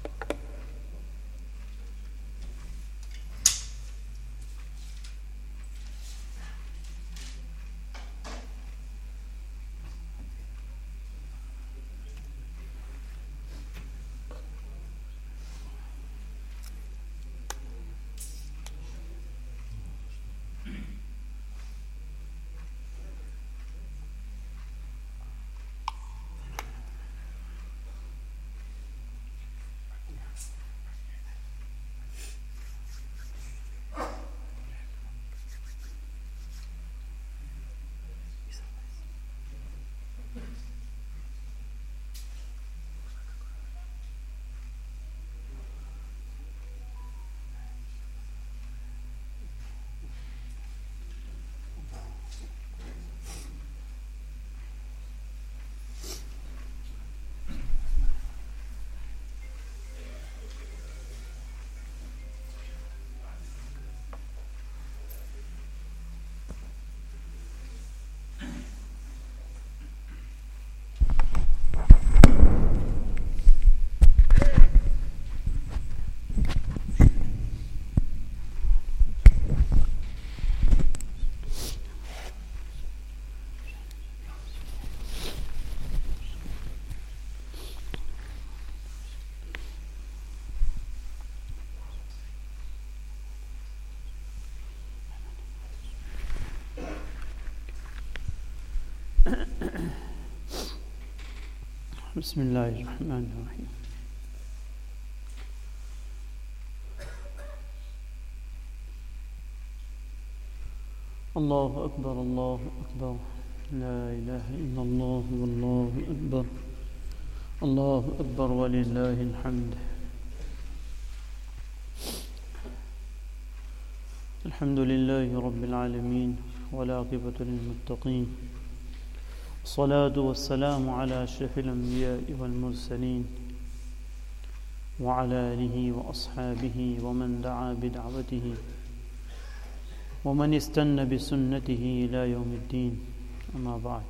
बिस्मिल्लाहिर्रहमानिर्रहीम। अल्लाहु अकबर, अल्लाहु अकबर, ला इलाहा इल्लल्लाह, वल्लाहु अकबर, अल्लाहु अकबर वलिल्लाहिल हम्द। अल्हम्दुलिल्लाहि रब्बिल आलमीन वल आक़िबतु लिल मुत्तक़ीन। अस्सलातु वस्सलामु अला अशरफिल अंबिया'i वल मुरसलीन व अला आलिहि व अस्हाबिहि व मन दआ बिदअवतिहि व मन इस्तन्ना बिसुन्नतिहि इला यौमिद्दीन। अम्मा बाद।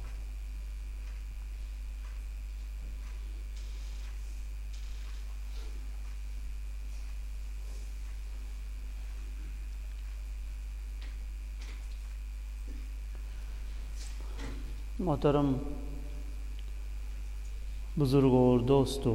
मोहतरम बुजुर्गों और दोस्तों,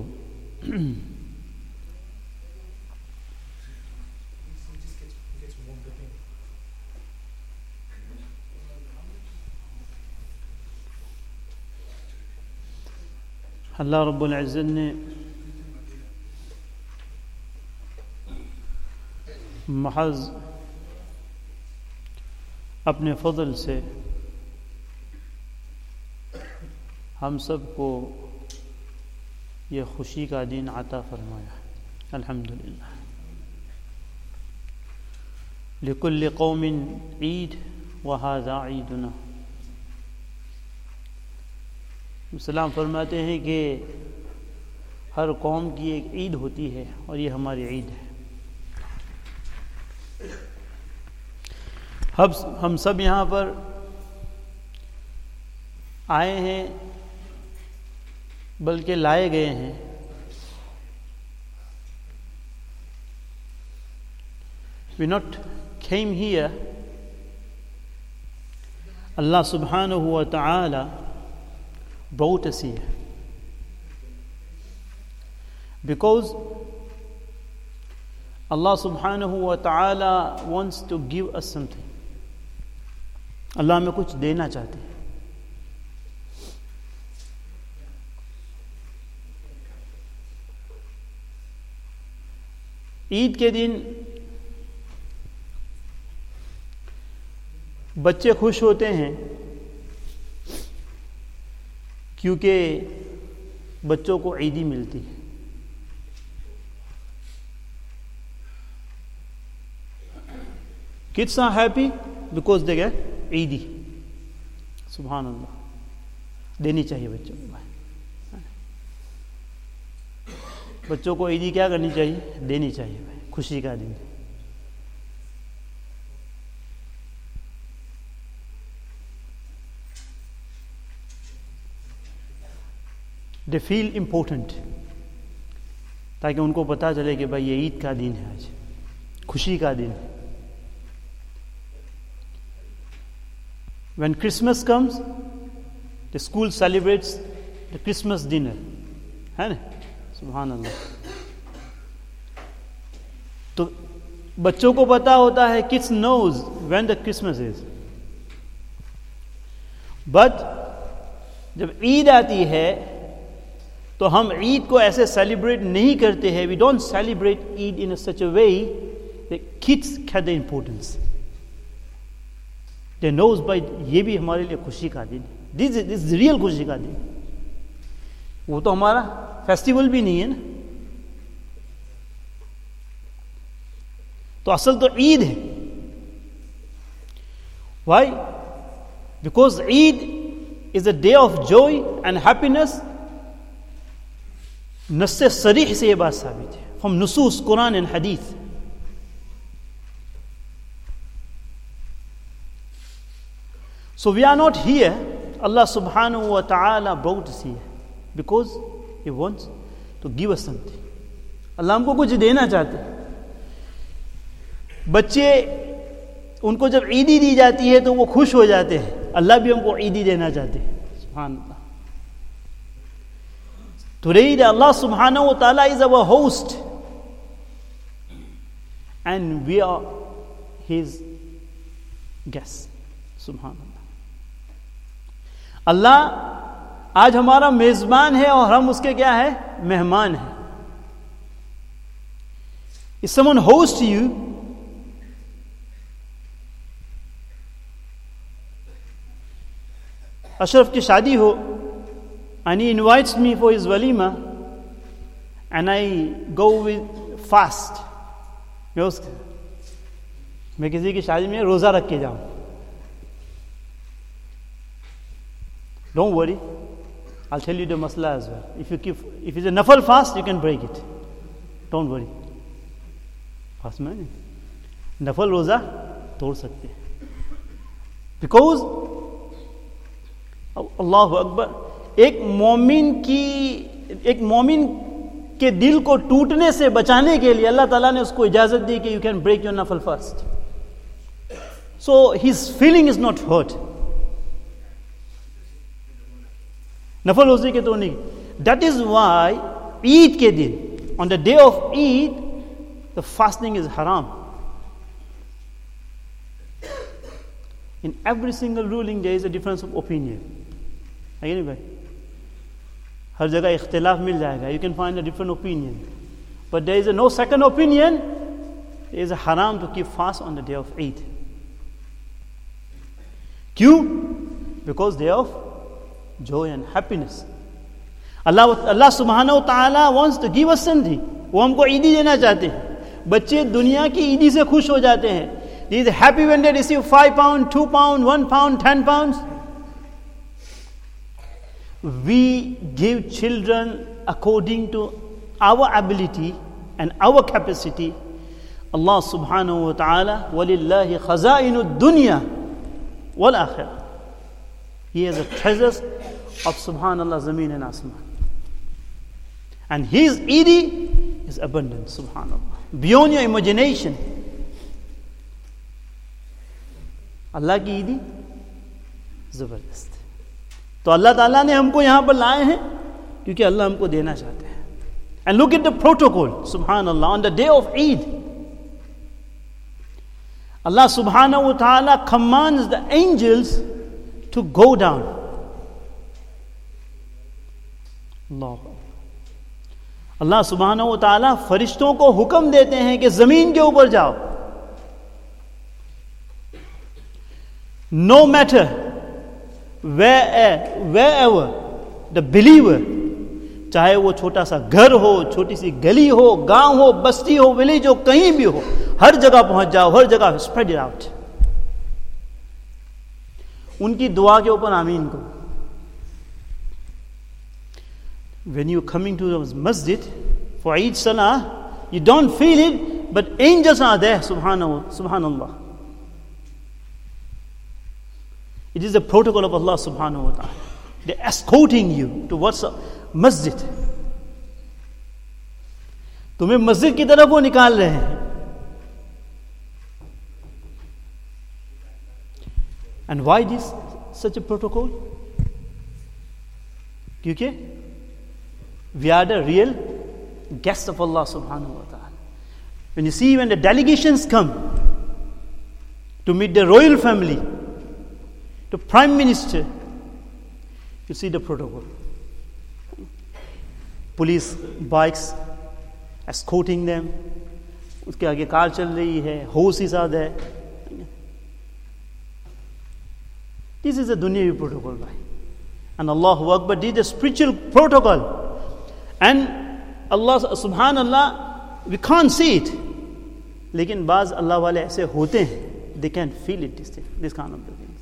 अल्लाह रब्बुल इज़्ज़त ने महज अपने फضल से हम सब को यह खुशी का दिन अता फरमाया। अल्हम्दुलिल्लाह। लिकुल्लि कौमिन ईद व हाज़ा ईदुना। सलाम फरमाते हैं कि हर कौम की एक ईद होती है और ये हमारी ईद है। हम सब यहाँ पर आए हैं, बल्कि लाए गए हैं we not came here. Allah subhanahu wa ta'ala brought us here because Allah subhanahu wa ta'ala wants to give us something. Allah हमें कुछ देना चाहते हैं। ईद के दिन बच्चे खुश होते हैं क्योंकि बच्चों को ईदी मिलती है। Kids are happy because they get ईदी। सुभान अल्लाह। देनी चाहिए बच्चों को। बच्चों को ईदी क्या करनी चाहिए? देनी चाहिए भाई। खुशी का दिन। They feel important ताकि उनको पता चले कि भाई ये ईद का दिन है, आज खुशी का दिन है. When Christmas comes, the school celebrates the Christmas dinner. है ना? सुभान अल्लाह. तो बच्चों को पता होता है, kids knows when the Christmas is. But जब ईद आती है तो हम ईद को ऐसे सेलिब्रेट नहीं करते हैं. We don't celebrate Eid in such a way that kids get the importance. They knows by ये भी हमारे लिए खुशी का दिन. This is real खुशी का दिन. वो तो हमारा फेस्टिवल भी नहीं है ना. तो असल तो ईद है. Why? Because Eid is a day of joy and happiness. नस्से सरीह से ये बात साबित है. From nusus, Quran and Hadith. So we are not here. Allah subhanahu wa ta'ala brought us here because He wants to give us something. Allah हमको कुछ देना चाहते हैं. बच्चे उनको जब ईदी दी जाती है तो वो खुश हो जाते हैं. अल्लाह भी हमको ईदी देना चाहते हैं. सुभान अल्लाह. Today Allah subhanahu wa ta'ala is our host and we are His guests. Subhan Allah. अल्लाह आज हमारा मेजबान है और हम उसके क्या है? मेहमान हैं. If someone hosts you, Ashraf की शादी हो and he invites me for his walima and I go with fast. मैं किसी की शादी में रोजा रख के जाऊं. Don't worry, I'll tell you the masla as well. If it's a nafal fast, you can break it. Don't worry. Fast में नफल रोजा तोड़ सकते हैं. Because अल्लाहु अकबर, एक मोमिन के दिल को टूटने से बचाने के लिए अल्लाह ताला ने उसको इजाजत दी कि you can break your nafal fast. So his feeling is not hurt. नफल रोजे के तो नहीं. That is why Eid के दिन, on the day of Eid, the fasting is haram. In every single ruling there is a difference of opinion. है नहीं भाई? हर जगह इख्तिलाफ मिल जाएगा. You can find a different opinion. But there is no second opinion. It is a haram to keep fast on the day of Eid. क्यों? Because day of joy and happiness. Allah subhanahu wa ta'ala wants to give us something. वो हमको ईदी देना चाहते हैं. बच्चे दुनिया की ईदी से खुश हो जाते हैं. They are happy when they receive 5 pounds, 2 pounds, 1 pound, 10 pounds. We give children according to our ability and our capacity. Allah subhanahu wa ta'ala, وَلِلَّهِ خَزَائِنُ الدُّنْيَا وَالْآخِرَةِ. He has the treasures of subhanallah, zameen and asman. And his Eid is abundant, subhanallah. Beyond your imagination. Allah की ईदी जबरदस्त. तो अल्लाह ताला ने हमको यहां पर लाए हैं क्योंकि अल्लाह हमको देना चाहते हैं. And look at the protocol, subhanallah, on the day of Eid. Allah subhanahu wa ta'ala commands the angels to go down. Allah subhanahu wa ta'ala फरिश्तों को हुक्म देते हैं कि जमीन के ऊपर जाओ. No matter wherever the believer, चाहे वो छोटा सा घर हो, छोटी सी गली हो, गांव हो, बस्ती हो, विलेज हो, कहीं भी हो, हर जगह पहुंच जाओ, हर जगह spread it out. उनकी दुआ के ऊपर आमीन को. When you're coming to the masjid for Eid Salah, you don't feel it, but angels are there, subhanallah. It is the protocol of Allah subhanahu wa ta'ala. They're escorting you towards a masjid. तुम्हें मस्जिद की तरफ वो निकाल रहे हैं। And why this such a protocol? क्योंकि we are the real guests of Allah subhanahu wa ta'ala. When you see, when the delegations come to meet the royal family, the prime minister, you see the protocol. Police bikes escorting them. उसके आगे car चल रही है, horses are there. This is a dunyavi protocol, bhai. And Allahu Akbar, this is a spiritual protocol. And Allah subhanallah, we can't see it. लेकिन बाज अल्लाह वाले ऐसे होते हैं, they can feel it, this kind of things.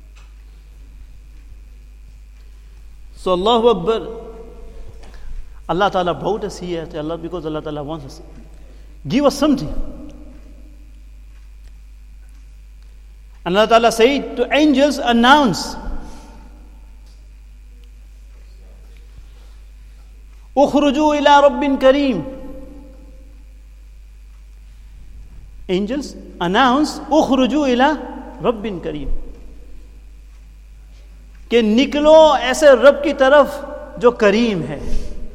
So Allahu Akbar, Allah Ta'ala brought us here to Allah because Allah Ta'ala wants us. Give us something. And Allah Ta'ala said to angels, announce, Ukhruju ila Rabbin Kareem. Angels announce, Ukhruju ila Rabbin Kareem. कि निकलो ऐसे रब की तरफ जो करीम है.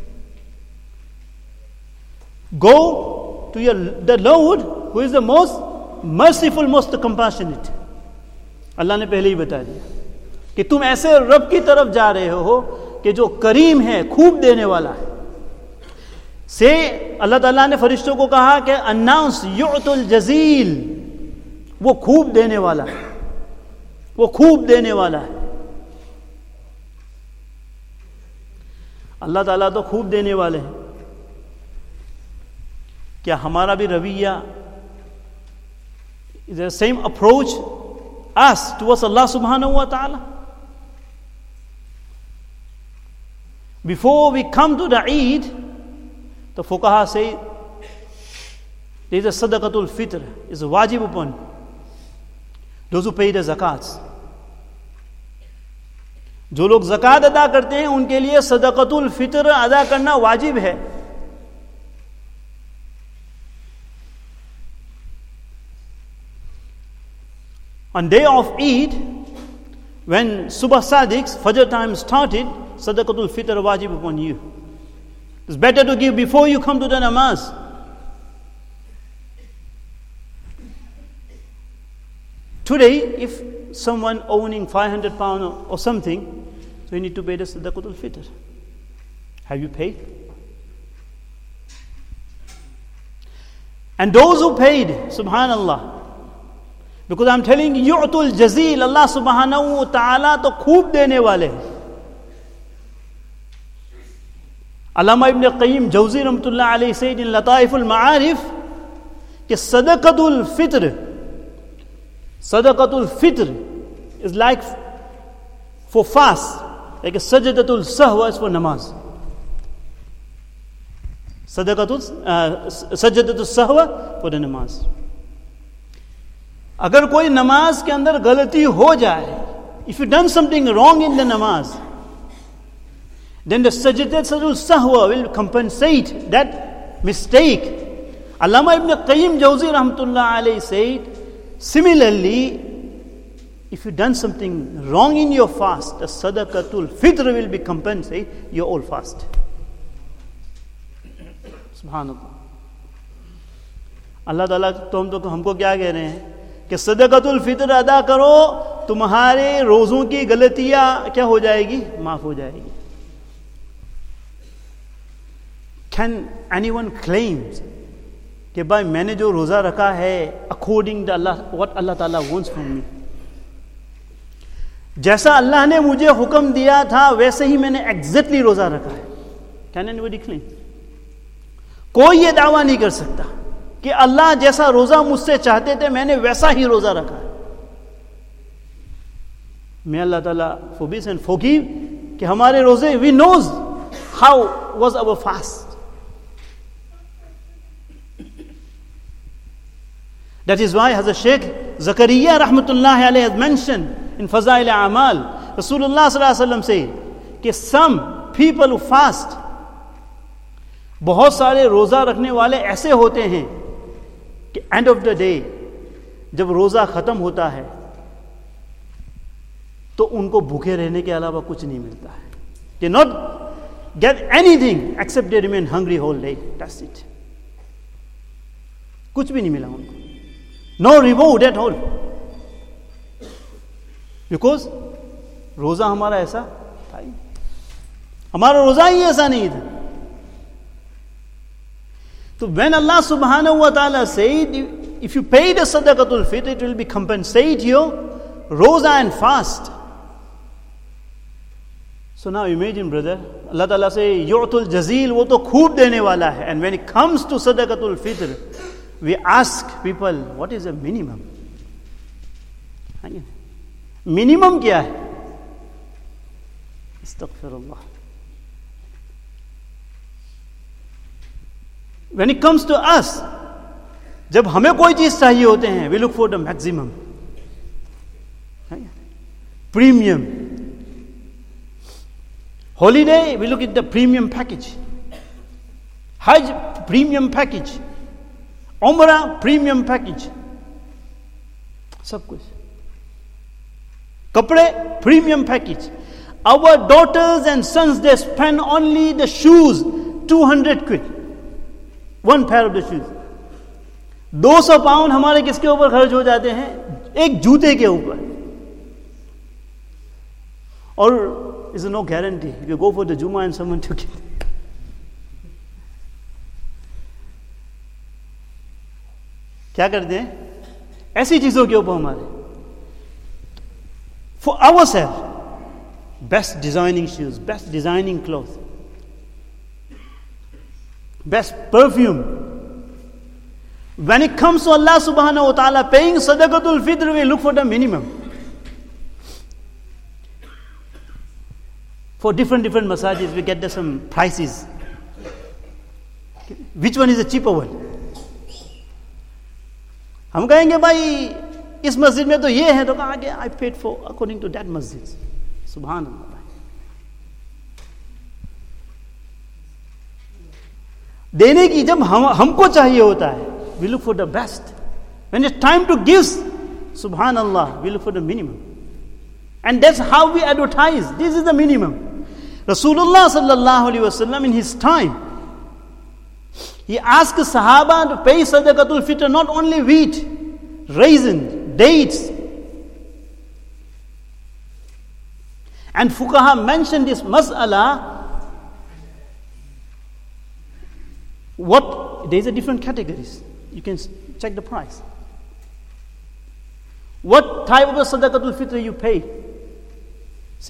Go to the Lord who is the most merciful, most compassionate. अल्लाह ने पहले ही बता दिया कि तुम ऐसे रब की तरफ जा रहे हो कि जो करीम है, खूब देने वाला है. से अल्लाह ताला ने फरिश्तों को कहा कि अनाउंस युअतुल जजील, वो खूब देने वाला है, वो खूब देने वाला है. अल्लाह ताला तो खूब देने वाले हैं. क्या हमारा भी रवैया, is the same approach us towards Allah subhanahu wa ta'ala? Before we come to the Eid, the fuqaha say there is a sadaqatul fitr, is wajib upon those who pay the zakats. जो लोग ज़कात अदा करते हैं उनके लिए सदक़तुल फितर अदा करना वाजिब है. On day of Eid, when Subh Sadiq, Fajr time started, Sadaqatul Fitr wajib upon you. It's better to give before you come to the namaz. Today, if someone owning 500 pounds or something, so you need to pay the Sadaqatul Fitr. Have you paid? And those who paid, subhanallah, because I'm telling you, yu'tul jazil, Allah subhanahu wa ta'ala to khoob dene wale. Allama ibn Qayyim Jawzi rahmatullah alayhi said in Lataiful Ma'arif कि Sadaqatul Fitr is like for fast, like a Sajdatul Sahwa is for namaz. Sajdatul Sahwa for the namaz. अगर कोई नमाज के अंदर गलती हो जाए, if you done something wrong in the namaz, then the sajdatul sahwa will compensate that mistake. Allama ibn Qayyim Jawzi rahmatullah alayhi said, similarly, if you done something wrong in your fast, the sadaqatul fitr will be compensate your whole fast. Subhanallah. Allah Ta'ala तो हमको क्या कह रहे हैं कि सदक़तुल फितर अदा करो, तुम्हारे रोजों की गलतियां क्या हो जाएगी? माफ हो जाएगी. Can anyone claim कि भाई मैंने जो रोजा रखा है according to Allah, what Allah Ta'ala wants from me, जैसा अल्लाह ने मुझे हुक्म दिया था वैसे ही मैंने exactly रोजा रखा है? Can anybody claim? कोई ये दावा नहीं कर सकता कि अल्लाह जैसा रोजा मुझसे चाहते थे मैंने वैसा ही रोजा रखा है. May Allah Ta'ala forgive and forgive कि हमारे रोजे, we knows how was our fast. That is why Hazrat Sheikh Zakaria rahmatullahi alayhi has mentioned in Fazail Amal, Rasulullah sallallahu alaihi wasallam said कि some people who fast, बहुत सारे रोजा रखने वाले ऐसे होते हैं कि एंड ऑफ द डे जब रोजा खत्म होता है तो उनको भूखे रहने के अलावा कुछ नहीं मिलता है. They not get anything except they remain hungry whole day. That's it. कुछ भी नहीं मिला उनको. No reward at all. Because रोजा हमारा ऐसा था ही. हमारा रोजा ही ऐसा नहीं था. So when Allah subhanahu wa ta'ala said, if you pay the sadaqatul fitr, it will be compensate your roza and fast. So now imagine, brother, Allah ta'ala say, yu'tul jazil, wo to khoob dene wala hai. And when it comes to sadaqatul fitr, we ask people, what is the minimum? Minimum kya hai? Astaghfirullah. When it comes to us, जब हमें कोई चीज चाहिए होते हैं, we look for the maximum, premium. Holiday, we look at the premium package. Hajj, premium package. Umrah, premium package. सब कुछ. कपड़े, premium package. Our daughters and sons, they spend only the shoes, 200 quid. One pair of the shoes. 200 pound हमारे किसके ऊपर खर्च हो जाते हैं? एक जूते के ऊपर. और is no guarantee. If you go for the Jummah and someone took it. क्या करते हैं? ऐसी चीजों के ऊपर हमारे. For ourselves, best designing shoes, best designing clothes, best perfume. When it comes to Allah subhanahu wa ta'ala paying sadaqatul fitr, we look for the minimum. For different masajid, we get some prices. Which one is the cheaper one? हम कहेंगे भाई इस मस्जिद में तो ये है, तो कहा I paid for according to that masjid. Subhanallah. देने की जब हमको चाहिए होता है, we look for the best. When it's time to give, subhanallah, we look for the minimum. And that's how we advertise. This is the minimum. Rasulullah sallallahu alaihi wasallam in his time, he asked Sahaba to pay sadaqatul fitr, not only wheat, raisin, dates. And Fuqaha mentioned this mas'ala. There's a different categories. You can check the price. What type of a sadaqatul fitr you pay? See,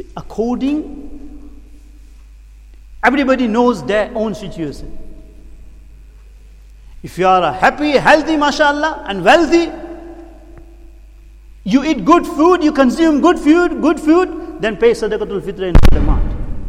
everybody knows their own situation. If you are happy, healthy, mashallah, and wealthy, you eat good food, you consume good food, then pay sadaqatul fitr in the amount.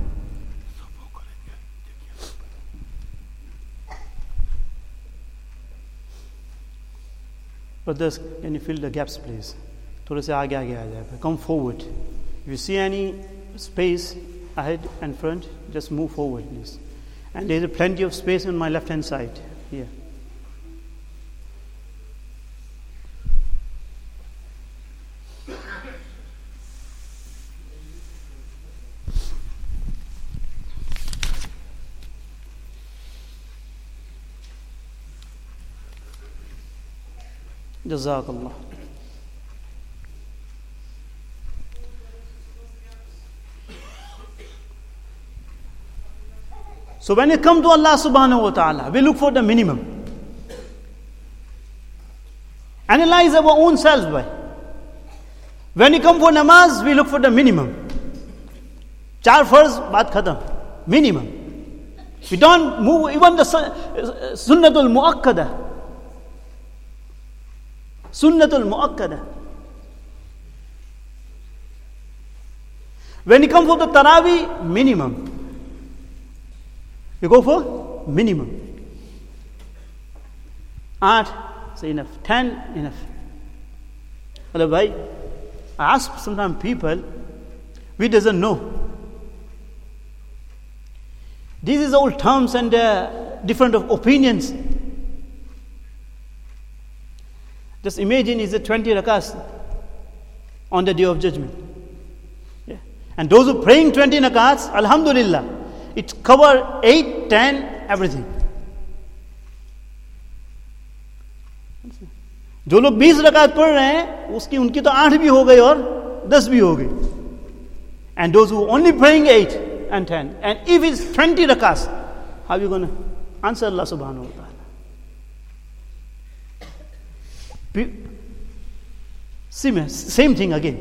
Brothers, can you fill the gaps, please? थोड़े से आगे आ जाए. Come forward. If you see any space ahead and front, just move forward, please. And there is plenty of space on my left-hand side here. Jazakallah. So when it comes to Allah subhanahu wa ta'ala, we look for the minimum. Analyze our own selves by. When you come for namaz, we look for the minimum. 4 farz, baat khatam. Minimum. We don't move even the sunnatul muakkada. Sunnatul muakkada. When you come for the Taraweeh, minimum. You go for minimum. 8, say enough. 10, enough. Otherwise, I ask sometimes people, we doesn't know. This is all terms and different opinions. Just imagine it's a 20 rakats on the day of judgment. Yeah. And those who praying 20 rakats, alhamdulillah, it cover 8, 10, everything. जो लोग 20 रकात पढ़ रहे हैं उसकी उनकी तो 8 भी हो गई और 10 भी हो गई. And those who only praying 8 and 10, and if it's 20 rakats, how are you going to answer Allah subhanahu wa ta'ala? Same thing again.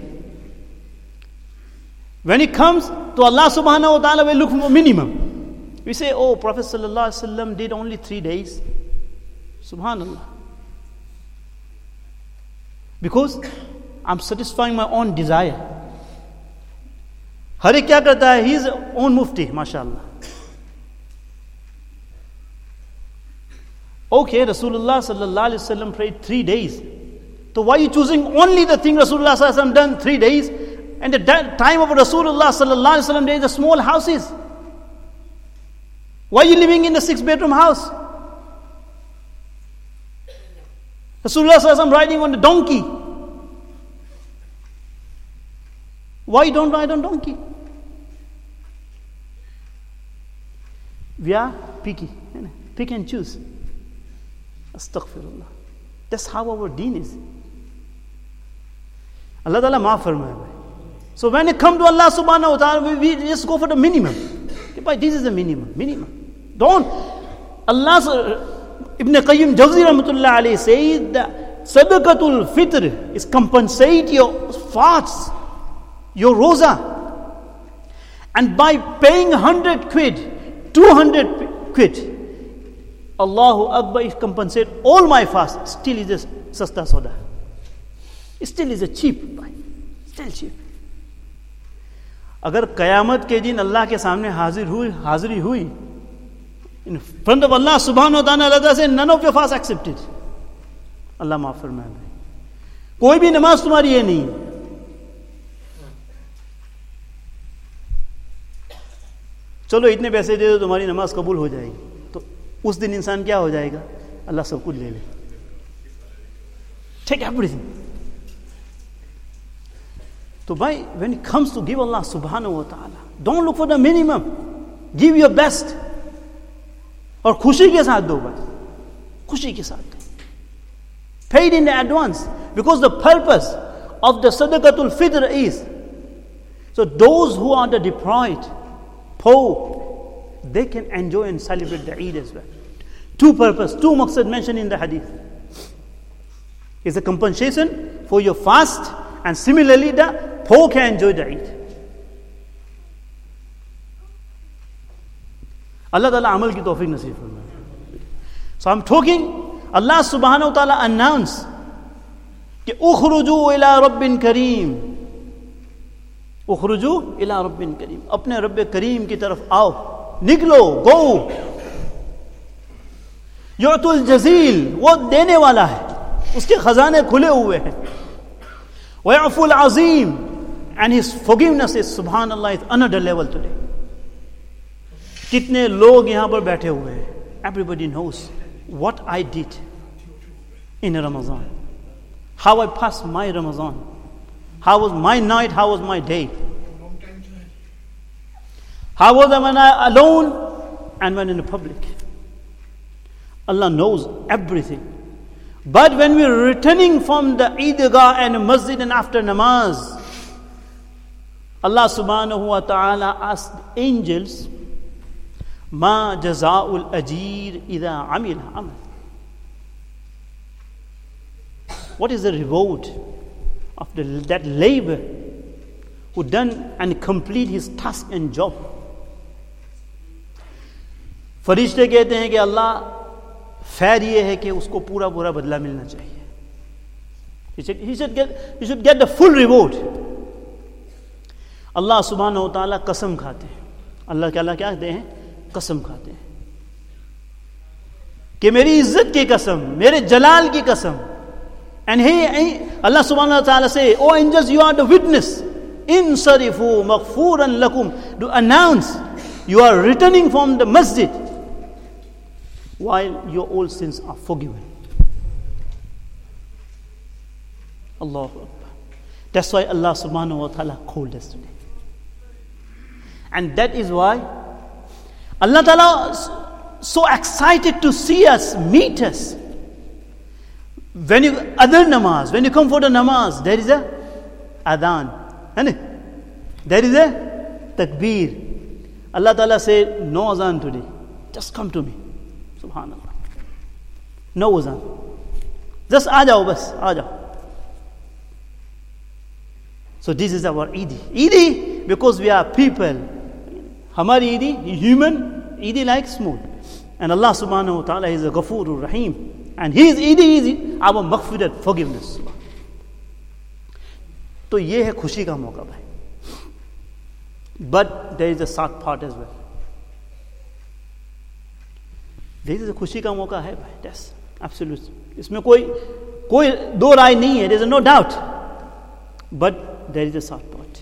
When it comes to Allah subhanahu wa ta'ala, we look for minimum. We say, oh, Prophet sallallahu alaihi wasallam did only 3 days. Subhanallah. Because I'm satisfying my own desire. हर एक क्या करता है? His own mufti, mashallah. Okay, Rasulullah sallallahu alaihi wasallam prayed 3 days. So why are you choosing only the thing Rasulullah sallallahu alaihi wasallam done 3 days? And the time of Rasulullah sallallahu alaihi wasallam, there is the small houses. Why are you living in a 6-bedroom house? Rasulullah sallallahu alaihi wasallam riding on a donkey. Why don't ride on donkey? We are picky. Pick and choose. Astaghfirullah. That's how our deen is. Allah Ta'ala maaf farmaye. So when it comes to Allah subhanahu wa ta'ala, we just go for the minimum. This is the minimum. Don't. Ibn Qayyim Jawzi rahmatullah alayhi says that Sadaqatul Fitr is compensate your fasts, your roza. And by paying 100 quid, 200 quid, Allahu Akbar, if compensate all my fast, still is a sasta soda. It still is a cheap. Still cheap. अगर कयामत के दिन अल्लाह के सामने हाजिरी हुई, in front of Allah subhanahu wa ta'ala, Allah says, none of your fast accepted. Allah माफ फरमाए भाई, कोई भी नमाज तुम्हारी ये नहीं है. चलो इतने पैसे दे दो तुम्हारी नमाज कबूल हो जाएगी. तो उस दिन इंसान क्या हो जाएगा? अल्लाह सब कुछ ले ले. Take everything. So when it comes to give Allah subhanahu wa ta'ala, don't look for the minimum. Give your best. और खुशी के साथ दो भाई, खुशी के साथ दो. Paid in advance, because the purpose of the sadaqatul fitr is, so those who are the deprived, poor, they can enjoy and celebrate the Eid as well. Two maqsad mentioned in the hadith. It's a compensation for your fast, and similarly the poor can enjoy the Eid. Allah Ta'ala amal ki tawfiq nasib farmaye. So I'm talking, Allah subhanahu wa ta'ala announced कि उखरुजू इला रब्बिन करीम, उखरुजू इला रब्बिन करीम, अपने रब्बे करीम की तरफ आओ, निकलो, गो. युतुल जजील, वो देने वाला है, उसके खजाने खुले हुए हैं. वयफुल अजीम, and his forgiveness is, subhanallah, is another level today. कितने लोग यहाँ पर बैठे हुए हैं. Everybody knows what I did in Ramadan, how I passed my Ramadan, how was my night, how was my day, how was I when I alone and when in the public. Allah knows everything. But when we are returning from the Eidgah and masjid and after namaz, Allah subhanahu wa ta'ala asked angels, Ma jaza'ul ajir idha amil amal. What is the reward of that labor who done and complete his task and job? फरिश्ते कहते हैं कि अल्लाह fair ये है कि उसको पूरा पूरा बदला मिलना चाहिए. He should get the full reward. अल्लाह सुब्हानहू व तआला कसम खाते हैं. अल्लाह क्या कहते हैं? कसम खाते हैं कि मेरी इज्जत की कसम, मेरे जलाल की कसम. And Allah subhanahu wa ta'ala say, oh angels, you are the witness. Insarifu maghfuran lakum, to announce You are returning from the masjid while your old sins are forgiven. Allahu Akbar. That's why Allah subhanahu wa ta'ala called us today. And that is why Allah ta'ala is so excited to see us, meet us. When you other namaz, when you come for the namaz, there is a adhan. There is a takbir. Allah ta'ala said, no azan today. Just come to me. Subhanallah. No azan. Just aa jao bas, aa jao. So this is our Eid. Eid, because we are people. Hamari Eid, human, Eid like small. And Allah subhanahu wa ta'ala is a Ghafurur Rahim. And His Eid is our maghfirat, forgiveness. तो ये है खुशी का मौका भाई. But there is a sad part as well. This is a खुशी का मौका है भाई. That's absolute. इसमें कोई दो राय नहीं है. There is no doubt. But there is a sad part.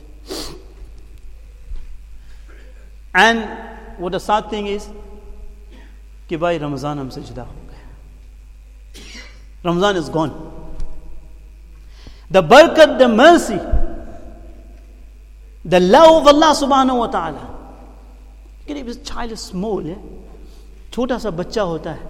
And what the sad thing is कि भाई रमज़ान हमसे जुदा हो गया. Ramadan is gone. The barakat, the mercy, the love of Allah subhanahu wa ta'ala. If this child is small, छोटा सा बच्चा होता है,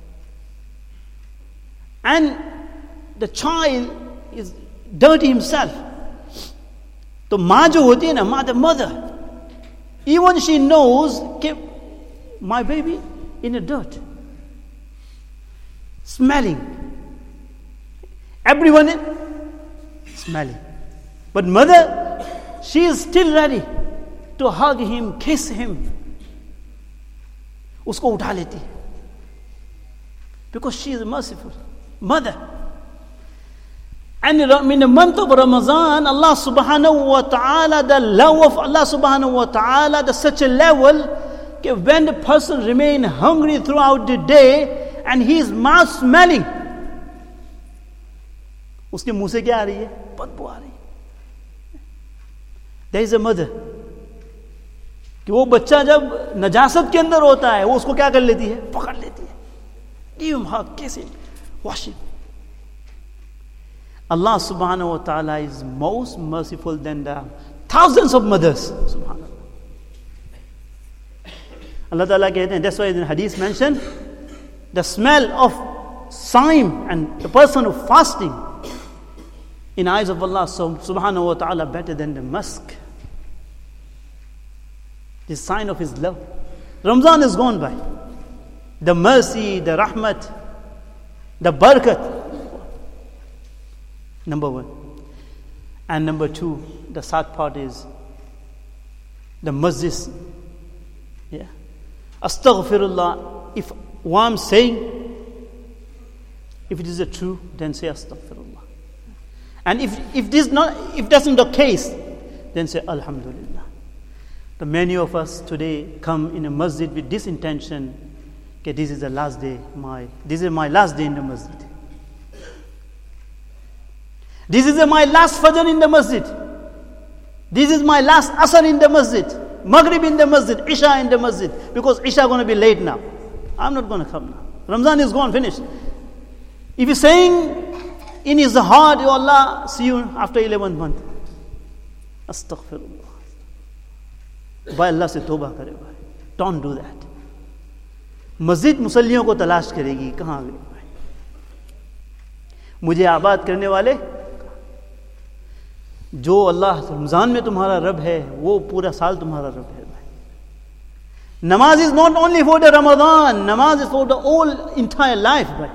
and the child is dirty himself, तो माँ जो होती है ना, माँ, the mother, even she knows कि my baby in the dirt, smelling, everyone is smelling, but mother, she is still ready to hug him, kiss him, उसको उठा लेती है, because she is merciful mother. And in the month of Ramadan, Allah subhanahu wa ta'ala, the love of Allah subhanahu wa ta'ala, to such a level that when the person remain hungry throughout the day and he is mouth smelling, उसके मुंह से क्या आ रही है? बदबू आ रही है. There is a mother कि वो बच्चा जब नजासत के अंदर होता है, वो उसको क्या कर लेती है? पकड़ लेती है. Give him hug, kiss him, wash him. Allah subhanahu wa ta'ala is most merciful than the thousands of mothers. Subhanallah. Allah ta'ala कहते हैं, that's why in hadith mentioned, the smell of saim and the person who fasting in eyes of Allah subhanahu wa ta'ala better than the musk. The sign of His love. Ramzan is gone by. The mercy, the rahmat, the barakat. Number one. And number two, the sad part is the masjid. Yeah. Astaghfirullah. If what I'm saying, if it is a true, then say astaghfirullah. And if that's not the case, then say alhamdulillah. The many of us today come in a masjid with this intention, okay, this is the last day, this is my last day in the masjid. This is my last fajr in the masjid. This is my last asr in the masjid. Maghrib in the masjid, Isha in the masjid. Because Isha going to be late now. I'm not going to come now. Ramzan is gone, finished. If he's saying in his heart, oh Allah, see you after 11th month. Astaghfirullah. By Allah se tawbah kare bhai. Don't do that. Masjid musalliyon ko talash karegi. Kahan gए bhai? मुझे आबाद करने वाले जो अल्लाह रमजान में तुम्हारा रब है वो पूरा साल तुम्हारा रब है भाई. Namaz is not only for the Ramadan, namaz is for the whole entire life भाई.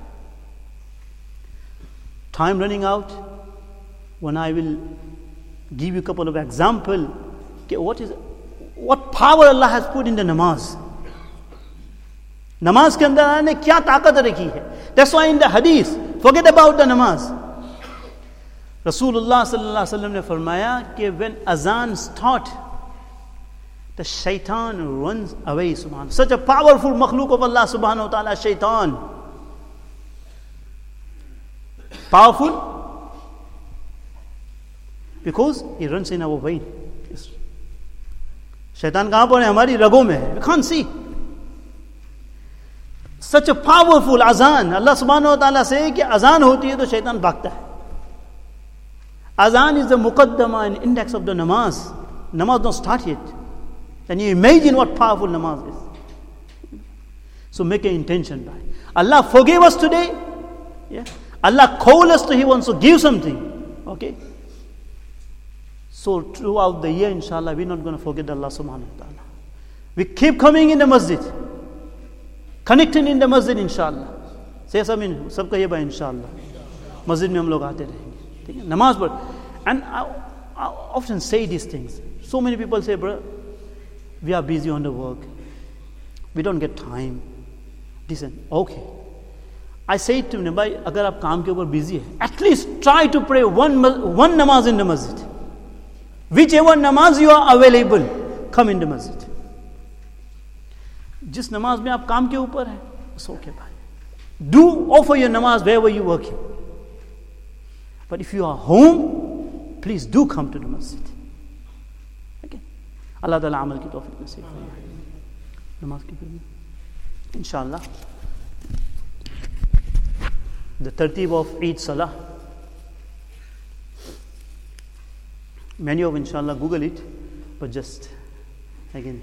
Time running out. When I will give you a couple of examples, what power Allah has put in the namaz. Namaz के अंदर Allah ने क्या ताकत रखी है. That's why in the hadith, forget about the namaz. Rasulullah sallallahu alaihi wasallam ने फरमाया कि when azan start, the shaitan runs away. Subhanallah. Such a powerful makhluk of Allah subhanahu wa ta'ala, shaitan. Powerful because he runs in our way. शैतान कहां पर है? हमारी रगों में है. We can't see. Such a powerful azan. अल्लाह सुब्हानहू व तआला से कि अजान होती है तो शैतान भागता है. Azan is the muqaddama and index of the namaz. Namaz don't start yet. Can you imagine what powerful namaz is? So make an intention by. Allah forgave us today. Yeah. Allah called us to He wants to give something. Okay. So throughout the year, inshallah, we're not going to forget Allah subhanahu wa ta'ala. We keep coming in the masjid. Connecting in the masjid, inshallah. Say something, sabka ye bhai, inshallah. Masjid mein hum log aate rahenge. Namaz pad. And I often say these things. So many people say, bro, we are busy on the work. We don't get time. Listen, okay. I say to him, bhai, agar aap kaam ke upar busy hai, at least try to pray one namaz in the masjid. Whichever namaz you are available, come in the masjid. जिस नमाज में आप काम के ऊपर है, it's okay, bhai. Do offer your namaz wherever you're working. But if you are home, please do come to the masjid. Okay. Allah Ta'ala amal ki tawfiq nasib faraye. Namaz ki puri. Inshallah. The tartib of Eid Salah. Many of inshallah Google it, but just again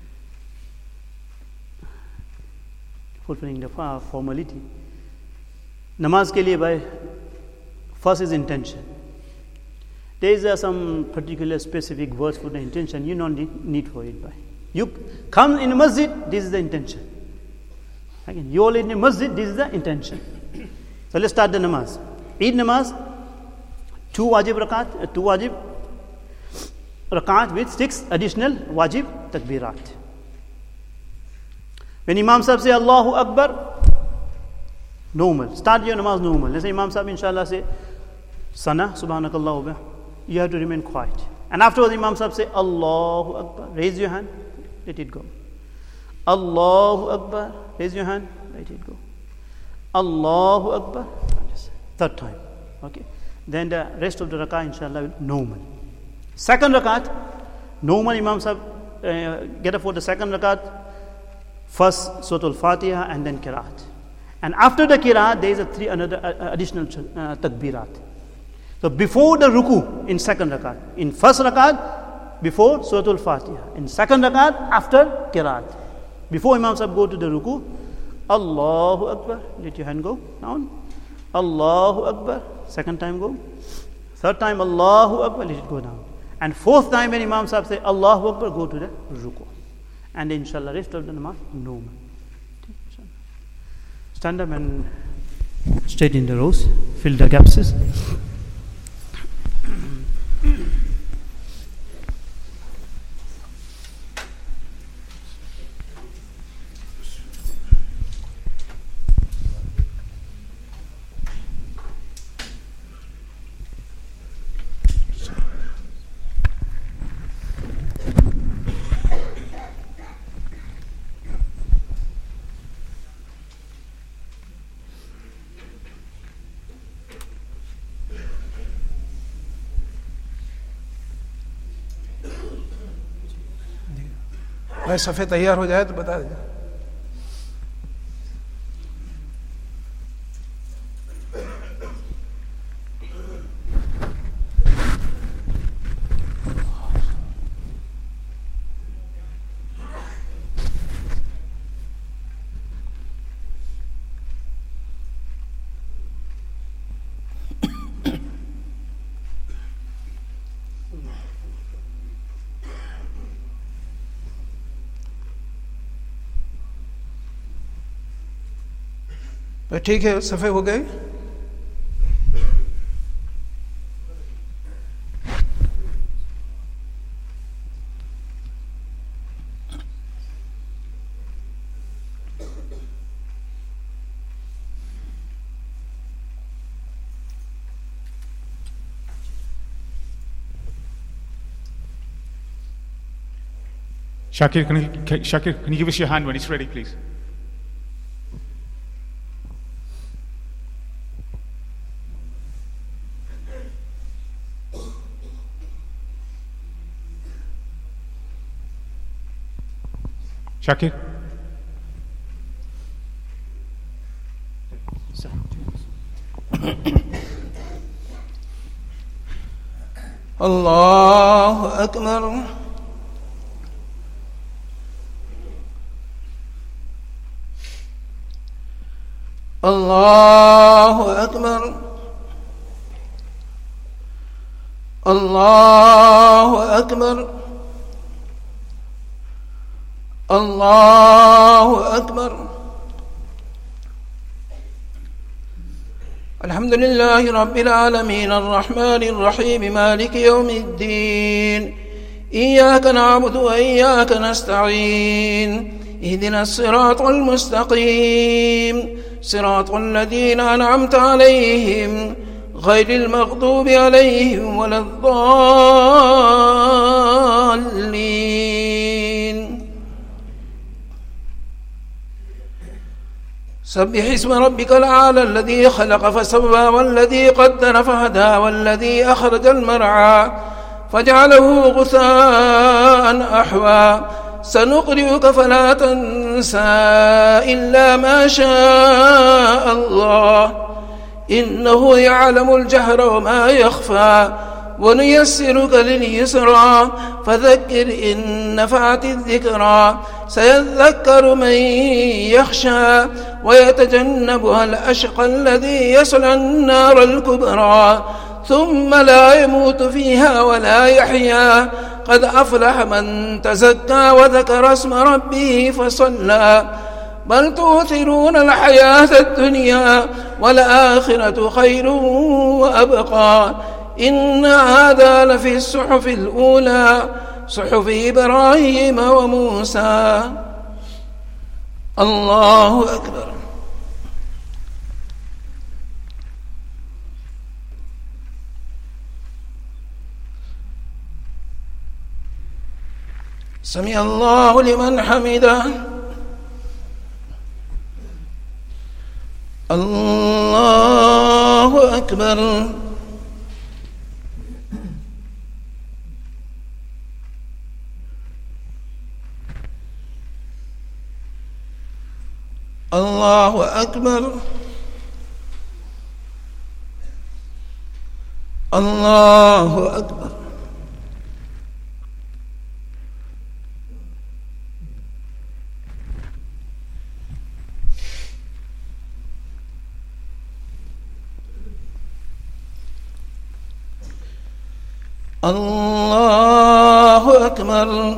fulfilling the formality. Namaz ke liye, bhai, first is intention. There is some particular specific words for the intention. You don't need for it, bhai. You come in a masjid, this is the intention. Again, you all in a masjid, this is the intention. So let's start the namaz. Eid namaz, 2 wajib rakat with 6 additional wajib takbirat. When Imam Sahib say Allahu Akbar, normal. Start your namaz normal. Let's say Imam Sahib inshallah say Sana, Subhanakallah wa. You have to remain quiet. And afterwards Imam Sahib say Allahu Akbar. Raise your hand, let it go. Allahu Akbar. Raise your hand, let it go. Allahu Akbar. Third time. Okay. Then the rest of the rak'ah inshallah will normal. Second rakat, normal Imam Sahib get up for the second rakat. First Surah Al-Fatiha and then Qiraat. And after the Qiraat, there is another additional takbirat. So before the ruku in second rakat. In first rakat, before Surah Al-Fatiha. In second rakat, after Qiraat. Before Imam Sahib go to the ruku, Allahu Akbar. Let your hand go down. Allahu Akbar. Second time go. Third time Allahu Akbar. Let it go down. And fourth time when Imam Sahib say Allahu Akbar, go to the ruku. And inshallah rest of the namaz normal. Stand up and straight in the rows, fill the gaps. भाई सफ़े तैयार हो जाए तो बता देना. ठीक है, सफ़े हो गए. Shakir, can you give us your hand when it's ready, please? Shakir? الله أكبر. الله أكبر. الله أكبر. الله أكبر. الحمد لله رب العالمين الرحمن الرحيم مالك يوم الدين إياك نعبد وإياك نستعين اهدنا الصراط المستقيم صراط الذين أنعمت عليهم غير المغضوب عليهم ولا الضالين. سبح اسم ربك الأعلى الذي خلق فسوى والذي قدر فهدى والذي أخرج المرعى فجعله غثاء أحوى سنقرئك فلا تنسى إلا ما شاء الله إنه يعلم الجهر وما يخفى ونيسرك لليسرى فذكر إن نفعت الذكرى سيذكر من يخشى ويتجنبها الأشقى الذي يصلى النار الكبرى ثم لا يموت فيها ولا يحيا قد أفلح من تزكى وذكر اسم ربه فصلى بل تؤثرون الحياة الدنيا والآخرة خير وأبقى إن هذا لفي الصحف الأولى صحف إبراهيم وموسى. الله أكبر. سمع الله لمن حمده. الله أكبر. الله أكبر. الله أكبر. الله أكبر.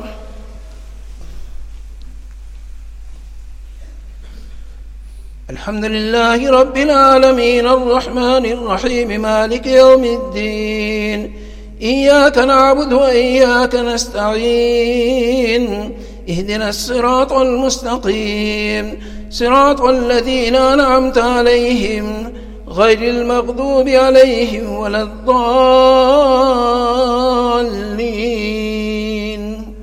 الحمد لله رب العالمين الرحمن الرحيم مالك يوم الدين إياك نعبد وإياك نستعين اهدنا الصراط المستقيم صراط الذين أنعمت عليهم غير المغضوب عليهم ولا الضالين.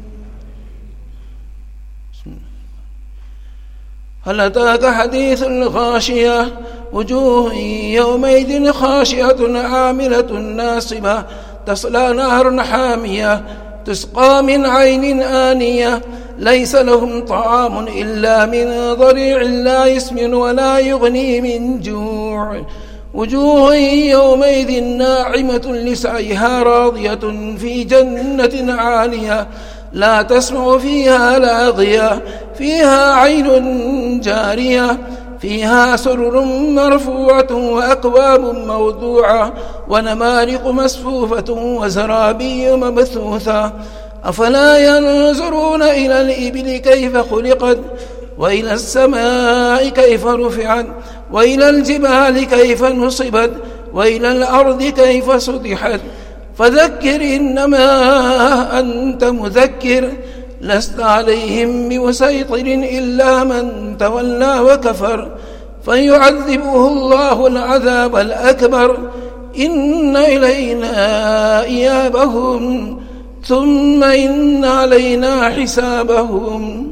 هل أتاك حديث الغاشية وجوه يومئذ خاشعة عاملة ناصبة تصلى نهرا حامية تسقى من عين آنية ليس لهم طعام إلا من ضريع لا يسمن ولا يغني من جوع وجوه يومئذ ناعمة لسعيها راضية في جنة عالية لا تسمع فيها لاغية فيها عين جارية فيها سرر مرفوعة وأكواب موضوعة ونمارق مسفوفة وزرابي مبثوثة أفلا ينظرون إلى الإبل كيف خلقت وإلى السماء كيف رفعت وإلى الجبال كيف نصبت وإلى الأرض كيف سطحت فذكر إنما أنت مذكر لست عليهم بمسيطر إلا من تولى وكفر فيعذبه الله العذاب الأكبر إن إلينا إيابهم ثم إن علينا حسابهم.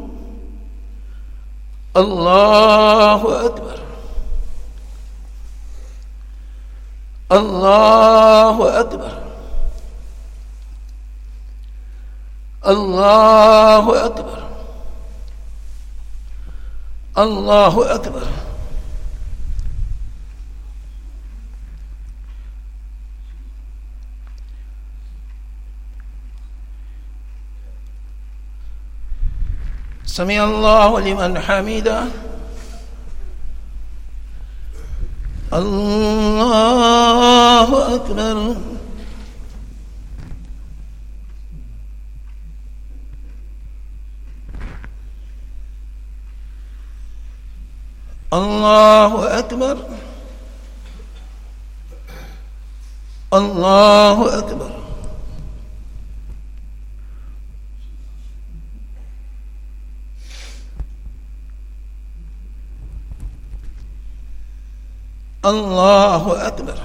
الله أكبر. الله أكبر. الله أكبر. الله أكبر. سمع الله لمن حمده. الله أكبر. الله أكبر. الله أكبر. الله أكبر.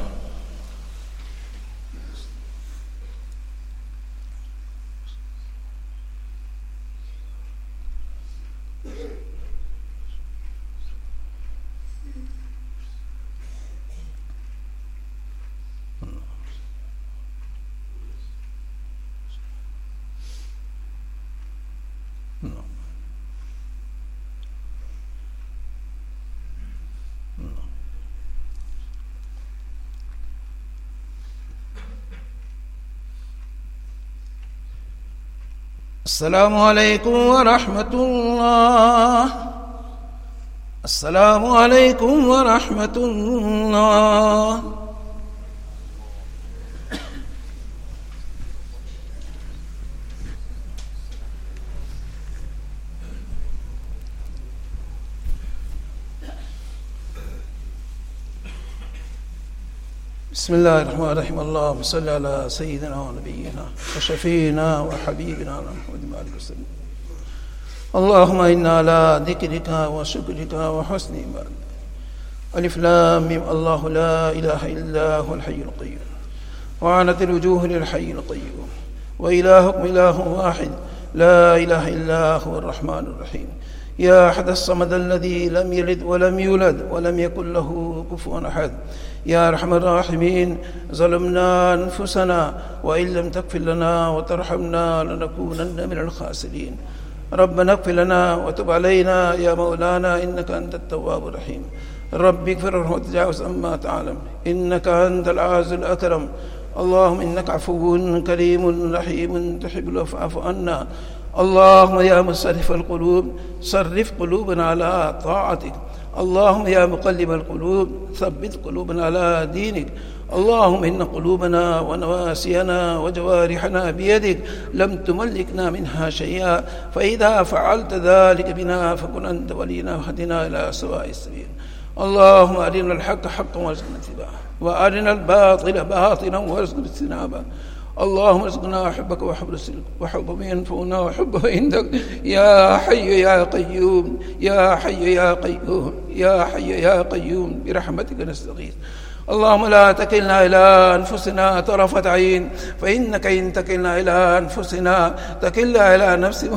السلام عليكم ورحمة الله. السلام عليكم ورحمة الله. بسم الله الرحمن الرحيم. اللهم صل على سيدنا ونبينا وشفينا وحبيبنا محمد وعلى وسلم. اللهم إنا على ذكرك وشكرك وحسن عبادتك. ألف لام ميم. الله لا إله إلا هو الحي القيوم وعنت الوجوه للحي القيوم وإلهكم إله واحد لا إله إلا هو الرحمن الرحيم. يا أحد الصمد الذي لم يلد ولم يولد ولم يكن له كفوا أحد. يا أرحم الراحمين، ظلمنا أنفسنا وإن لم تغفر لنا وترحمنا لنكونن من الخاسرين. ربنا اغفر لنا وتب علينا يا مولانا إنك أنت التواب الرحيم. رب اغفر وتجاوز عما تعلم إنك أنت العز الأكرم. اللهم إنك عفو كريم رحيم تحب العفو فاعف عنا. اللهم يا مصرف القلوب صرف قلوبنا على طاعتك. اللهم يا مقلب القلوب ثبت قلوبنا على دينك. اللهم إن قلوبنا ونواسينا وجوارحنا بيدك لم تملكنا منها شيئا، فإذا فعلت ذلك بنا فكن أنت ولينا واهدنا إلى سواء السبيل. اللهم أرنا الحق حقا وارزقنا اتباعه وأرنا الباطل باطلا وارزقنا اجتنابه. اللهم ارزقنا حبك وحب رسولك وحب من ينفعنا وحب عندك يا حي يا قيوم يا حي يا قيوم يا حي يا قيوم برحمتك نستغيث. اللهم لا تكلنا إلى أنفسنا طرفة عين، فإنك إن تكلنا إلى أنفسنا تكلنا إلى نفسنا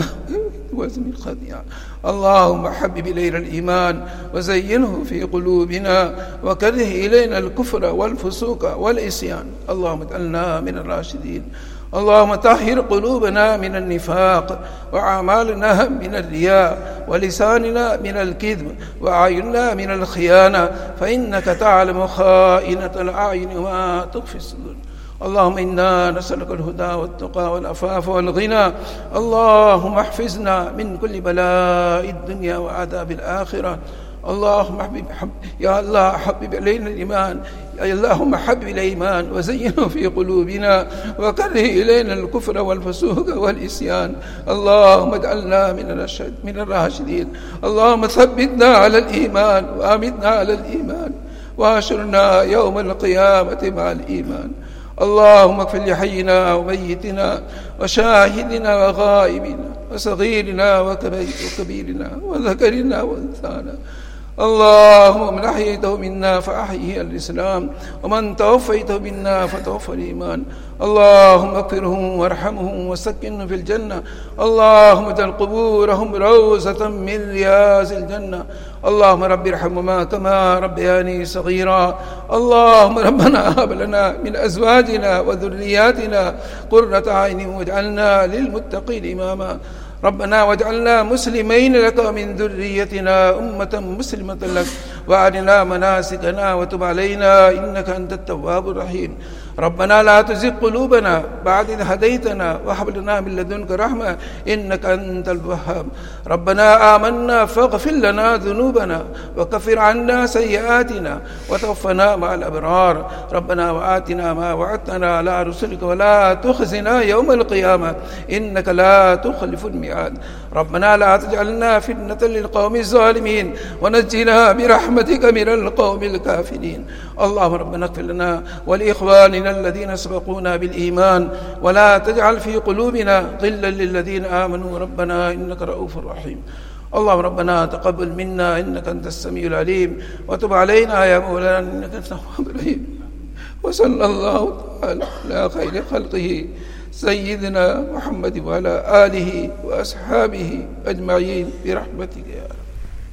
وزن الخطيئة. اللهم حبب إلينا الإيمان وزينه في قلوبنا وكره إلينا الكفر والفسوق والعصيان. اللهم اجعلنا من الراشدين. اللهم طهر قلوبنا من النفاق وأعمالنا من الرياء ولساننا من الكذب وأعيننا من الخيانة، فإنك تعلم خائنة الأعين وما تخفي الصدور. اللهم إنا نسألك الهدى والتقى والعفاف والغنى. اللهم احفظنا من كل بلاء الدنيا وعذاب الآخرة. اللهم يا الله حبب إلينا الإيمان، اللهم حبب الإيمان وزينه في قلوبنا وكره إلينا الكفر والفسوق والعصيان. اللهم اجعلنا من الراشدين. اللهم ثبتنا على الإيمان وأمتنا على الإيمان وأحشرنا يوم القيامة مع الإيمان. اللهم اغفر لحينا وميتنا وشاهدنا وغائبنا وصغيرنا وكبيرنا وذكرنا وأنثانا. اللهم من أحييته منا فأحيه الإسلام ومن توفيته منا فتوفى الإيمان. اللهم اغفرهم وارحمهم وسكنهم في الجنة. اللهم اجعل قبورهم روضة من رياض الجنة. اللهم رب ارحمهما كما ربياني صغيرا. اللهم ربنا هب لنا من أزواجنا وذرياتنا قرة أعين واجعلنا للمتقين إماما. ربنا واجعلنا مسلمين لك ومن ذريتنا أمة مسلمة لك وأرنا مناسكنا وتب علينا إنك أنت التواب الرحيم. ربنا لا تزغ قلوبنا بعد إذ هديتنا وهب لنا من لدنك رحمة إنك أنت الوهاب. ربنا آمنا فاغفر لنا ذنوبنا وكفر عنا سيئاتنا وتوفنا مع الأبرار. ربنا وآتنا ما وعدتنا على رسلك ولا تخزنا يوم القيامة إنك لا تخلف الميعاد. ربنا لا تجعلنا فتنة للقوم الظالمين ونجنا برحمتك من القوم الكافرين. اللهم ربنا اغفر لنا ولإخواننا الذين سبقونا بالإيمان ولا تجعل في قلوبنا غلا للذين آمنوا ربنا إنك رؤوف رحيم. اللهم ربنا تقبل منا إنك أنت السميع العليم وتب علينا يا مولانا إنك أنت التواب الرحيم. وصلى الله تعالى على خير خلقه سيدنا محمد وعلى آله وأصحابه أجمعين برحمتك يا رب.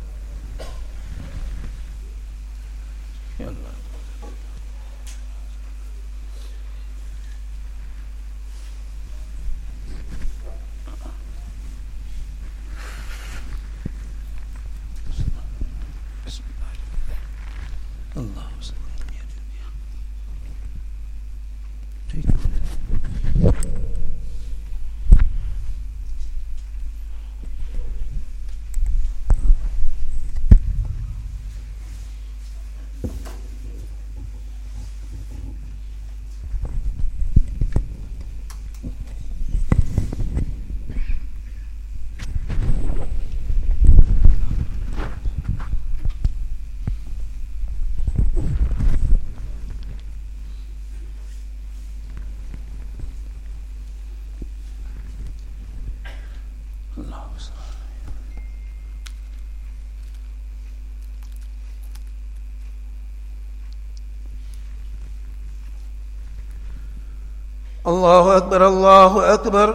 الله أكبر الله أكبر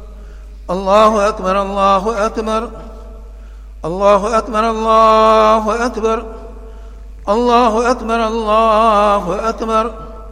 الله أكبر الله أكبر الله أكبر الله أكبر الله أكبر الله أكبر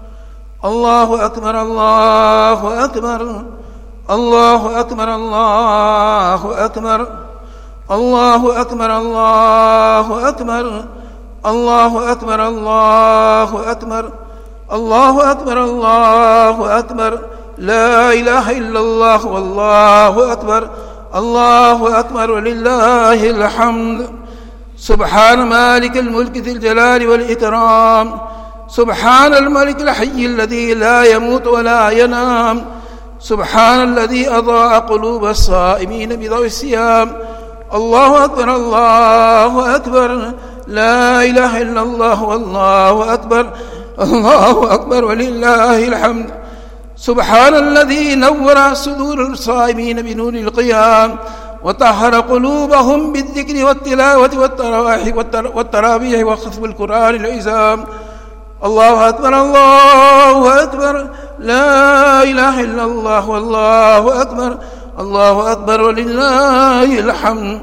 الله أكبر الله أكبر الله أكبر الله أكبر الله أكبر الله أكبر الله أكبر الله أكبر الله أكبر الله أكبر لا إله إلا الله والله أكبر الله أكبر ولله الحمد. سبحان مالك الملك ذي الجلال والإكرام. سبحان الملك الحي الذي لا يموت ولا ينام. سبحان الذي أضاء قلوب الصائمين بضوء الصيام. الله أكبر الله أكبر لا إله إلا الله والله أكبر الله أكبر ولله الحمد. سبحان الذي نور صدور الصائمين بنور القيام وطهر قلوبهم بالذكر والتلاوة والتراويح وختم القرآن العظام. الله أكبر الله أكبر لا إله إلا الله والله أكبر الله أكبر ولله الحمد.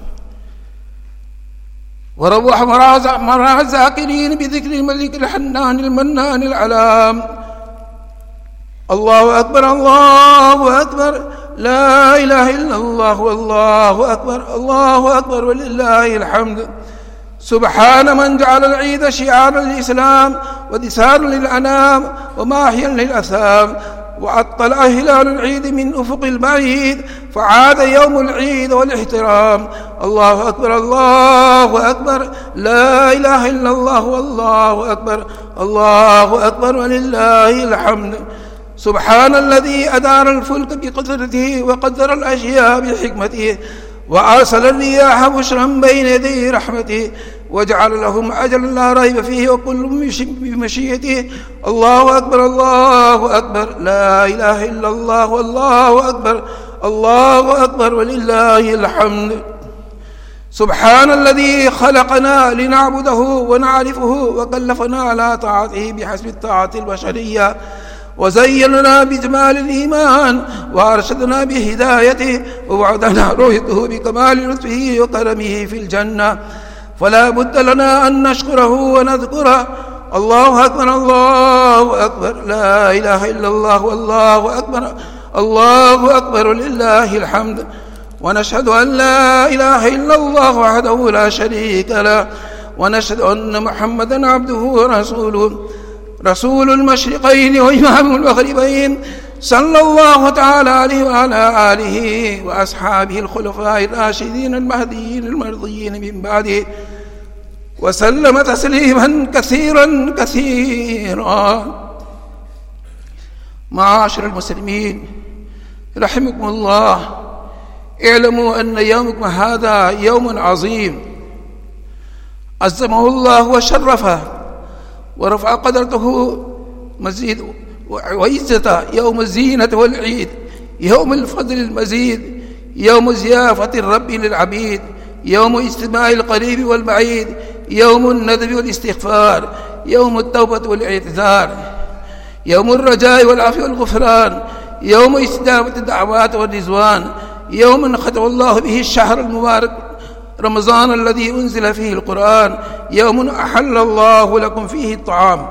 وروح مرى الذاكرين بذكر الملك الحنان المنان العلام. الله أكبر الله أكبر لا إله إلا الله والله أكبر الله أكبر ولله الحمد. سبحان من جعل العيد شعارا للإسلام ودسارا للأنام وماحيا للأثام. وأطلع هلال العيد من أفق البعيد فعاد يوم العيد والاحترام. الله أكبر الله أكبر لا إله إلا الله والله أكبر الله أكبر ولله الحمد. سبحان الذي أدار الفلك بقدرته وقدر الأشياء بحكمته وأرسل الرياح بشرا بين يدي رحمته وجعل لهم أجلا لا ريب فيه وكل بمشيئته. الله أكبر الله أكبر لا إله إلا الله والله أكبر الله أكبر ولله الحمد. سبحان الذي خلقنا لنعبده ونعرفه وكلفنا على طاعته بحسب الطاعة البشرية وزيننا بجمال الإيمان وأرشدنا بهدايته ووعدنا رؤيته بكمال لطفه وكرمه في الجنة. فلا بد لنا أن نشكره ونذكره. الله أكبر الله أكبر لا إله إلا الله والله أكبر الله أكبر لله الحمد. ونشهد أن لا إله إلا الله وحده لا شريك له، ونشهد أن محمدا عبده ورسوله، رسول المشرقين وإمام المغربين، صلى الله تعالى عليه وعلى آله وأصحابه الخلفاء الراشدين المهديين المرضيين من بعده، وسلم تسليما كثيرا كثيرا. معاشر المسلمين رحمكم الله، اعلموا أن يومكم هذا يوم عظيم عظمه الله وشرفه ورفع قدرته مزيد وعزته، يوم الزينة والعيد، يوم الفضل المزيد، يوم زيافة الرب للعبيد، يوم اجتماع القريب والبعيد، يوم الندب والاستغفار، يوم التوبة والاعتذار، يوم الرجاء والعفو والغفران، يوم استجابة الدعوات والرضوان، يوم ختم الله به الشهر المبارك رمضان الذي أنزل فيه القرآن، يوم أحل الله لكم فيه الطعام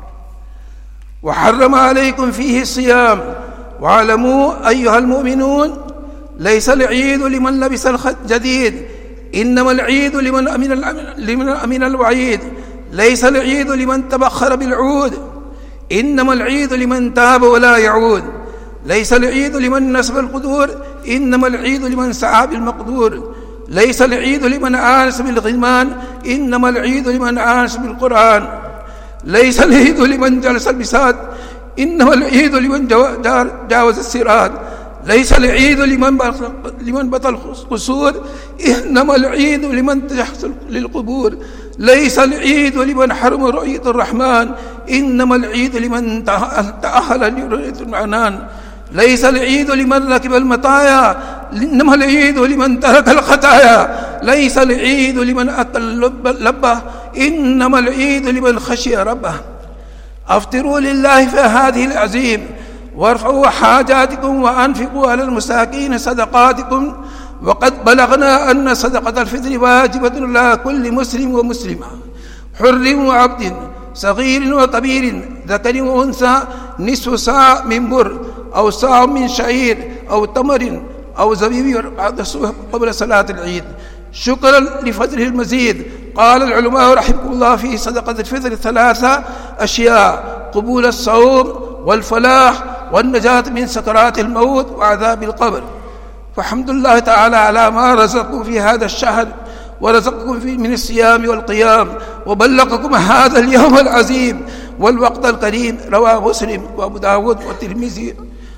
وحرم عليكم فيه الصيام. واعلموا أيها المؤمنون، ليس العيد لمن لبس الجديد، إنما العيد لمن أمن الوعيد. ليس العيد لمن تبخر بالعود، إنما العيد لمن تاب ولا يعود. ليس العيد لمن نسب القدور، إنما العيد لمن سعى بالمقدور. ليس العيد لمن آنس بالغلمان، إنما العيد لمن آنس بالقرآن. ليس العيد لمن جلس البساط، إنما العيد لمن جاوز الصراط. ليس العيد لمن بطل القصور، إنما العيد لمن تحصل للقبور. ليس العيد لمن حرم رؤية الرحمن، إنما العيد لمن تأهل لرؤية المعنان. ليس العيد لمن ركب المطايا، إنما العيد لمن ترك الخطايا. ليس العيد لمن أتى اللبة، إنما العيد لمن خشي ربه. أفطروا لله في هذه العزيم، وارفعوا حاجاتكم وأنفقوا على المساكين صدقاتكم. وقد بلغنا أن صدقة الفطر واجبة على كل مسلم ومسلمة، حر وعبد، صغير وكبير، ذكر وأنثى، نصف ساع من بر أو ساع من شعير أو تمر أو زبيب قبل صلاة العيد، شكرا لفضله المزيد. قال العلماء رحمه الله في صدقة الفطر 3 أشياء: قبول الصوم، والفلاح، والنجاة من سكرات الموت وعذاب القبر. فالحمد لله تعالى على ما رزقكم في هذا الشهر، ورزقكم فيه من الصيام والقيام، وبلغكم هذا اليوم العظيم والوقت الكريم. رواه مسلم وأبو داود والترمذي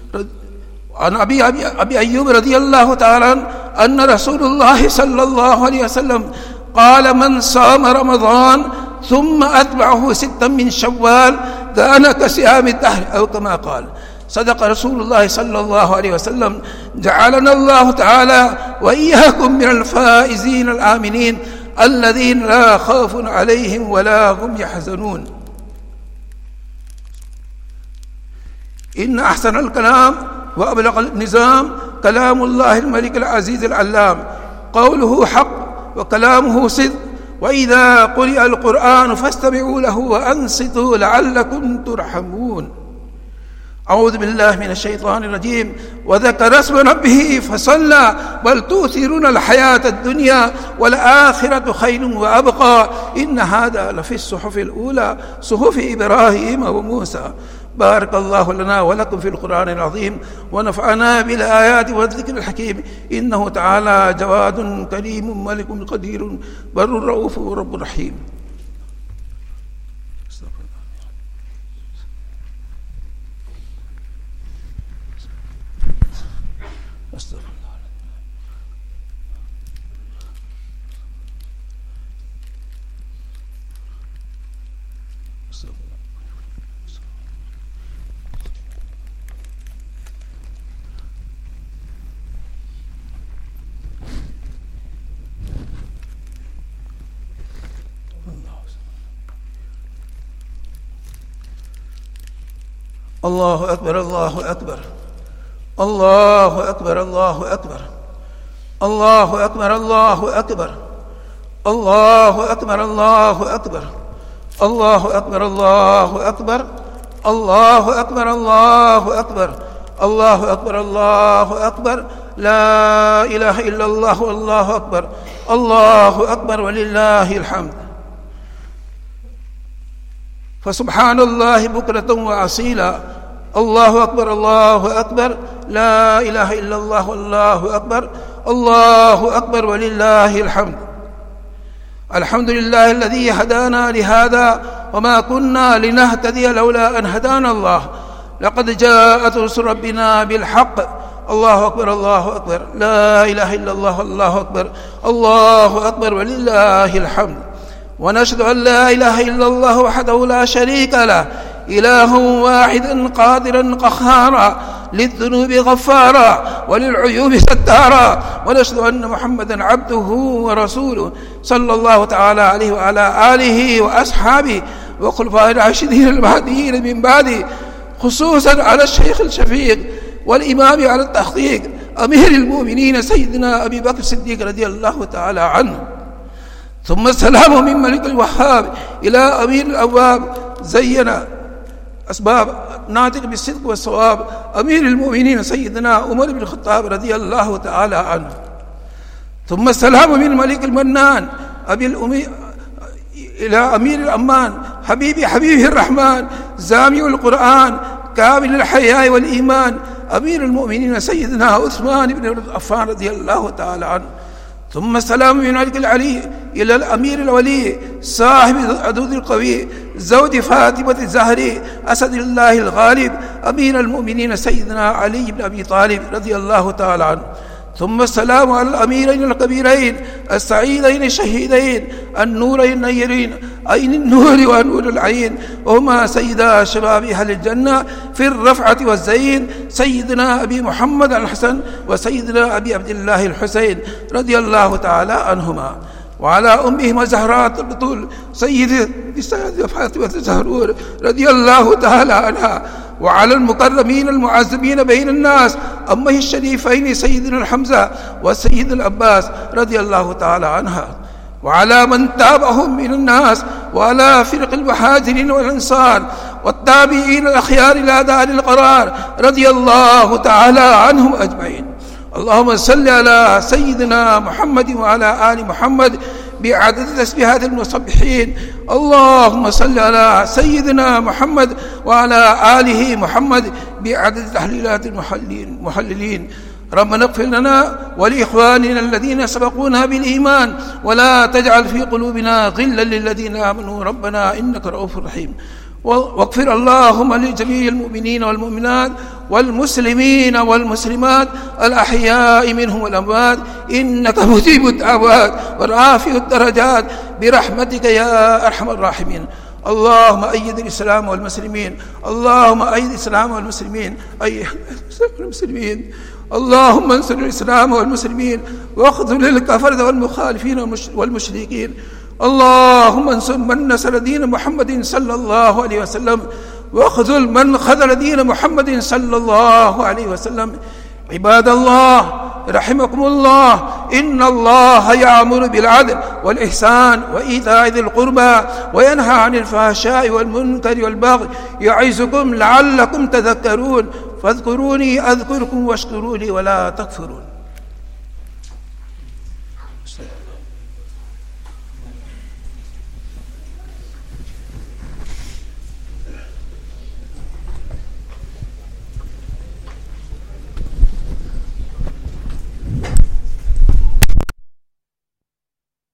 عن أبي أيوب رضي الله تعالى عنه أن رسول الله صلى الله عليه وسلم قال: من صام رمضان ثم أتبعه 6 من شوال كان كصيام الدهر، أو كما قال. صدق رسول الله صلى الله عليه وسلم. جعلنا الله تعالى وإياكم من الفائزين الآمنين الذين لا خوف عليهم ولا هم يحزنون. إن أحسن الكلام وأبلغ النظام كلام الله الملك العزيز العلام، قوله حق وكلامه صدق. وإذا قرئ القرآن فاستمعوا له وأنصتوا لعلكم ترحمون. أعوذ بالله من الشيطان الرجيم. وذكر اسم ربه فصلى بل تؤثرون الحياة الدنيا والآخرة خير وأبقى إن هذا لفي الصحف الأولى صحف إبراهيم وموسى. بارك الله لنا ولكم في القرآن العظيم، ونفعنا بالآيات والذكر الحكيم. إنه تعالى جواد كريم ملك قدير بر رؤوف رب رحيم. الله أكبر الله أكبر الله أكبر الله أكبر الله أكبر الله أكبر الله أكبر الله أكبر الله أكبر الله أكبر الله أكبر الله أكبر الله أكبر الله أكبر. لا إله إلا الله والله أكبر، الله أكبر ولله الحمد. فسبحان الله بكرة وأصيلا، الله أكبر الله أكبر، لا إله إلا الله والله أكبر، الله أكبر ولله الحمد. الحمد لله الذي هدانا لهذا وما كنا لنهتدي لولا أن هدانا الله، لقد جاءت رسل ربنا بالحق، الله أكبر الله أكبر، لا إله إلا الله والله أكبر، الله أكبر ولله الحمد. ونشهد أن لا إله إلا الله وحده لا شريك له، إله واحدا قادرا قهارا، للذنوب غفارا وللعيوب ستارا. ونشهد أن محمدا عبده ورسوله صلى الله تعالى عليه وعلى آله وأصحابه وخلفائه الراشدين المهديين من بعده، خصوصا على الشيخ الشفيق والإمام على التحقيق أمير المؤمنين سيدنا أبي بكر الصديق رضي الله تعالى عنه. ثم السلام من ملك الوهاب إلى أمير الأواب زين أسباب ناطق بالصدق والصواب أمير المؤمنين سيدنا عمر بن الخطاب رضي الله تعالى عنه. ثم السلام من ملك المنان إلى أمير الأمان حبيبه الرحمن زامع القرآن كامل الحياء والإيمان أمير المؤمنين سيدنا عثمان بن عفان رضي الله تعالى عنه. ثم السلام من ملك العلي إلى الأمير الولي صاحب العدود القوي زوج فاطمة الزهري أسد الله الغالب أمير المؤمنين سيدنا علي بن أبي طالب رضي الله تعالى عنه. ثم السلام على الأميرين الكبيرين السعيدين الشهيدين النورين النيرين عين النور ونور العين، وهما سيدا شباب أهل الجنة في الرفعة والزين، سيدنا أبي محمد الحسن وسيدنا أبي عبد الله الحسين رضي الله تعالى عنهما. وعلى أمهما زهراء البطول سيدة فاطمة الزهراء رضي الله تعالى عنها. وعلى المكرمين المعذبين بين الناس أمه الشريفين سيدنا الحمزة وسيدنا العباس رضي الله تعالى عنها. وعلى من تابعهم من الناس وعلى فرق المهاجرين والأنصار والتابعين الأخيار إلى دار القرار رضي الله تعالى عنهم أجمعين. اللهم صل على سيدنا محمد وعلى آل محمد بعدد تسبيحات المسبحين. اللهم صل على سيدنا محمد وعلى آله محمد بعدد تحليلات المحللين. ربنا اغفر لنا ولإخواننا الذين سبقونا بالإيمان ولا تجعل في قلوبنا غلا للذين آمنوا ربنا إنك رؤوف رحيم. واغفر اللهم لجميع المؤمنين والمؤمنات والمسلمين والمسلمات الأحياء منهم والأموات إنك مجيب الدعوات ورافع الدرجات برحمتك يا أرحم الراحمين. اللهم أيد الإسلام والمسلمين، اللهم أيد الإسلام والمسلمين، اللهم انصر الإسلام والمسلمين واخذل الكفرة والمخالفين والمشركين. اللهم انصر من نصر دين محمد صلى الله عليه وسلم واخذل من خذل دين محمد صلى الله عليه وسلم. عباد الله رحمكم الله، إن الله يأمر بالعدل والإحسان وإيتاء ذي القربى وينهى عن الفحشاء والمنكر والبغي يعظكم لعلكم تذكرون. فاذكروني أذكركم واشكروا لي ولا تكفرون.